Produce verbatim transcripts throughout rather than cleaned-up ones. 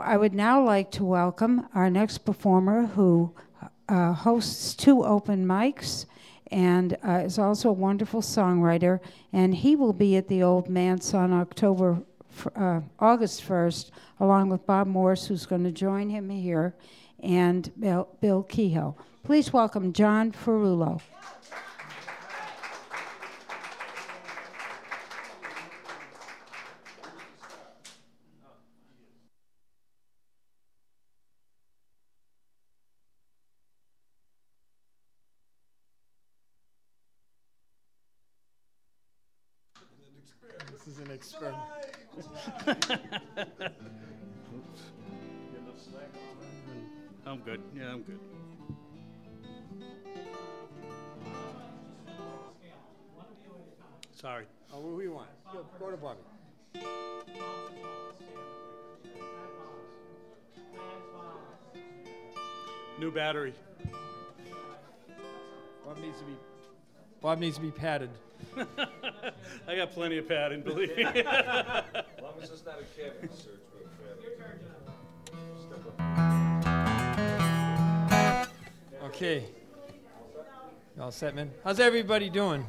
I would now like to welcome our next performer who uh, hosts two open mics and uh, is also a wonderful songwriter. And he will be at the Old Manse on October, uh, August first, along with Bob Morse, who's going to join him here, and Bill, Bill Kehoe. Please welcome John Ferrulo. This is an experiment. I'm good. Yeah, I'm good. Sorry. Oh, what do we want? Go, go to Bobby. New battery. Bob needs to be. Bob needs to be padded. I got plenty of padding, believe me. As long as it's not a cabin search. Okay. You all set, man? How's everybody doing?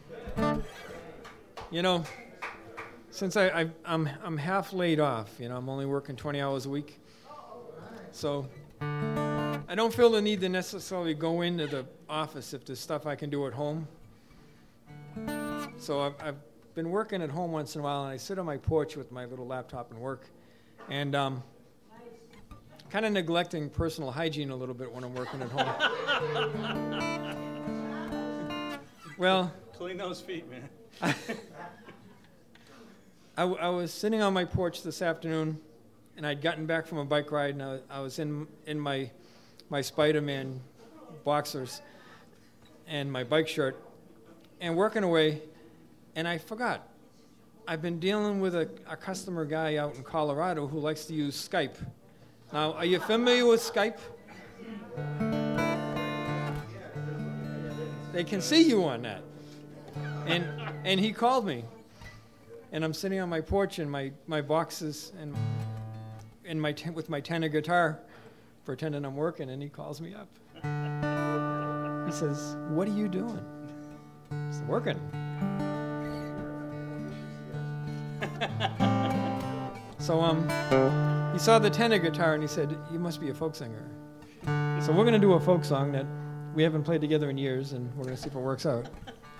You know, since I, I, I'm I'm half laid off, you know, I'm only working twenty hours a week. So I don't feel the need to necessarily go into the office if there's stuff I can do at home. So I've, I've been working at home once in a while, and I sit on my porch with my little laptop and work. And um, kind of neglecting personal hygiene a little bit when I'm working at home. Well, clean those feet, man. I, I, w- I was sitting on my porch this afternoon, and I'd gotten back from a bike ride, and I, I was in in my my Spider-Man boxers and my bike shirt, and working away, and I forgot. I've been dealing with a, a customer guy out in Colorado who likes to use Skype. Now, are you familiar with Skype? They can see you on that. And and he called me. And I'm sitting on my porch in my, my boxes and in my ten, with my tenor guitar, pretending I'm working, and he calls me up. He says, "What are you doing?" I said, "Working." So um, he saw the tenor guitar and he said, "You must be a folk singer." So we're going to do a folk song that we haven't played together in years, and we're going to see if it works out.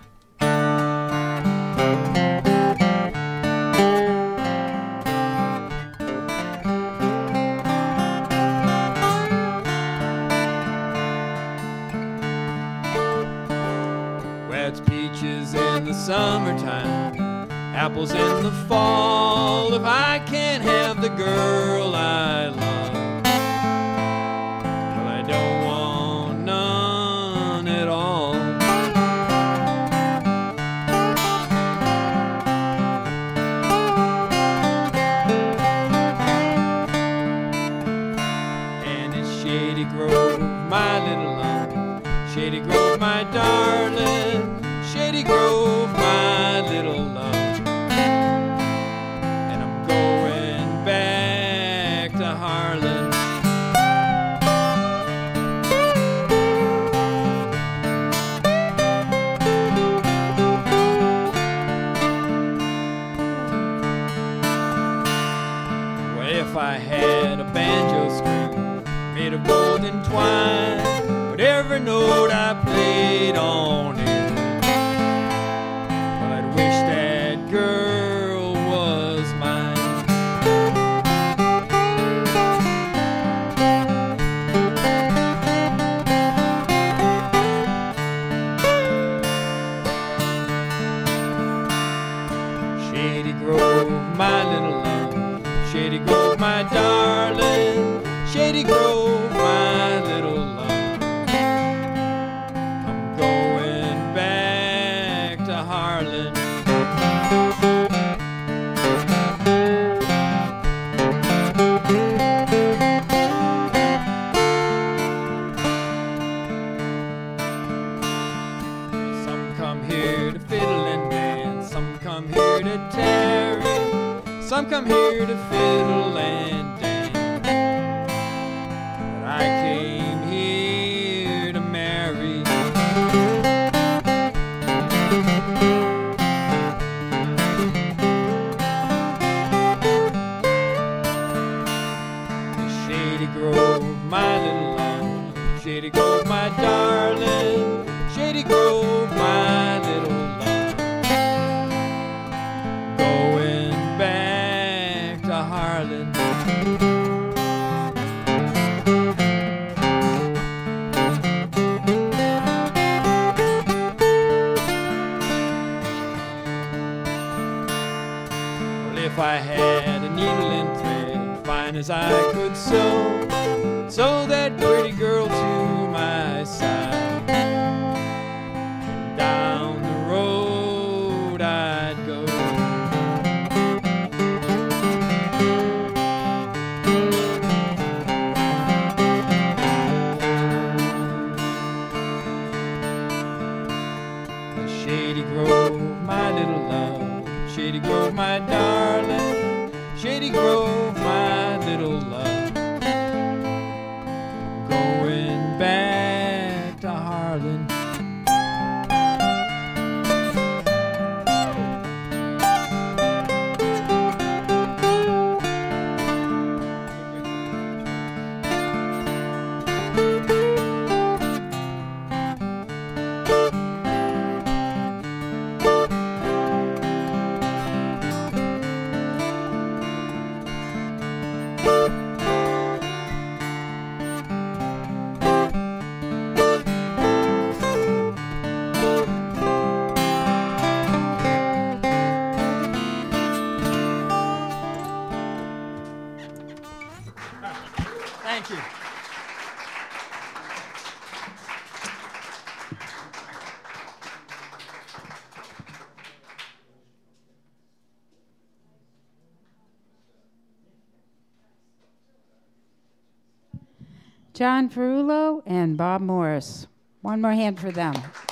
Wet peaches in the summertime, apples in the fall. If I can't have the girl I love, well, I don't want none at all. And it's Shady Grove, my little love, Shady Grove, my darling, Shady Grove, my little love. Harlan. Well, if I had a banjo string made of golden twine, but every note I played on it, well, I'd wish that girl was mine. My little love, Shady Grove, my darling, Shady Grove, my little love. I'm going back to Harlan. Some come here to fiddle and dance, some come here to tarry. Some come here to fiddle and dance. my little love. Shady Grove, my darling. Shady Grove, my little love. Going back to Harlan. If I had a needle and thread, fine as I could sew, sew that pretty girl to my side. Down the road I'd go. Shady Grove, my little love. Shady Grove, my darling. Shady Grove, my little love. Going back to Harlan. Thank you. John Ferrulo and Bob Morris. One more hand for them.